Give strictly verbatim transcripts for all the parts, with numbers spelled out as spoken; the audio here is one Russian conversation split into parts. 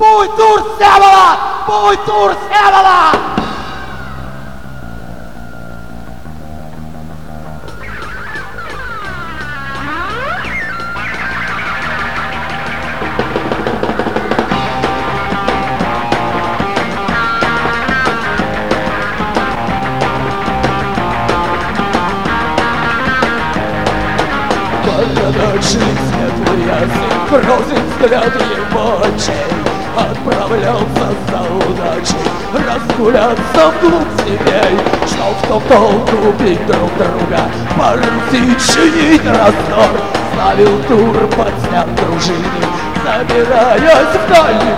Буйтур Всеволод! Буйтур Всеволод! Ночи светлый язык бросит взгляд его очей, отправлялся за удачей разгуляться вглубь степей, чтоб в том толку бить друг друга, по Руси чинить раздор. Славил тур подснят дружины, забираясь в дальний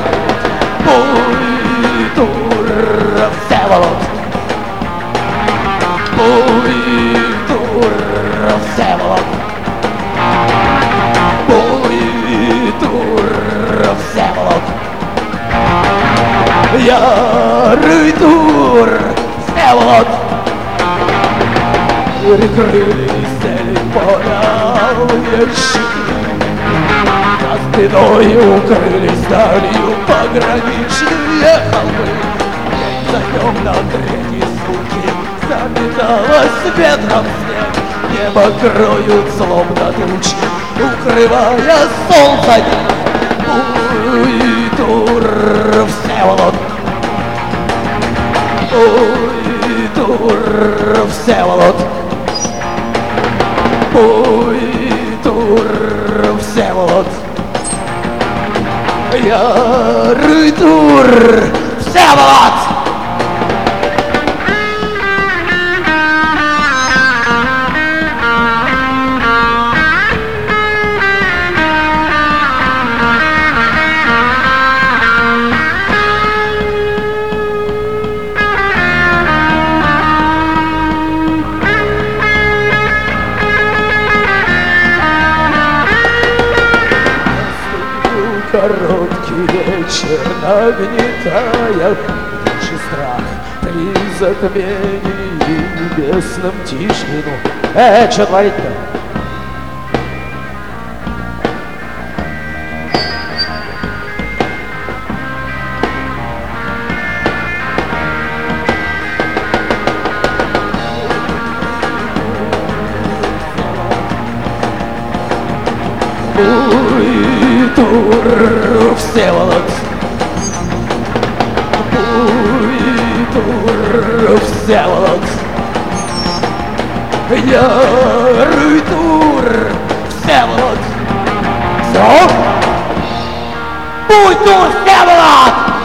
путь. Буйтур Всеволод, Буйтур Всеволод, Буйтур Всеволод, ярый тур Всеволод. Перекрылись цели поля щиты, за спиной укрылись далью пограничные холмы. День за днем на третьей сутки заметалась ветром снег, небо кроют злобно тучи, укрывая солнце день. Буйтур Всеволод, Буйтур Всеволод, Буйтур Всеволод, ярый тур Всеволод. Короткий вечер, нагнетая души страх, при затмении небесном тишину. Э, что творить-то? Буйтур Всеволод, Буйтур Всеволод, ярый тур Всеволод. Все? Буйтур Всеволод!